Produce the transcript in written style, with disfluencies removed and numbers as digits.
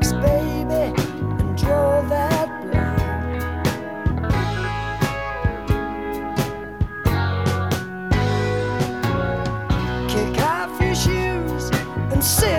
tracks, baby, and draw that blind. Kick off your shoes and sit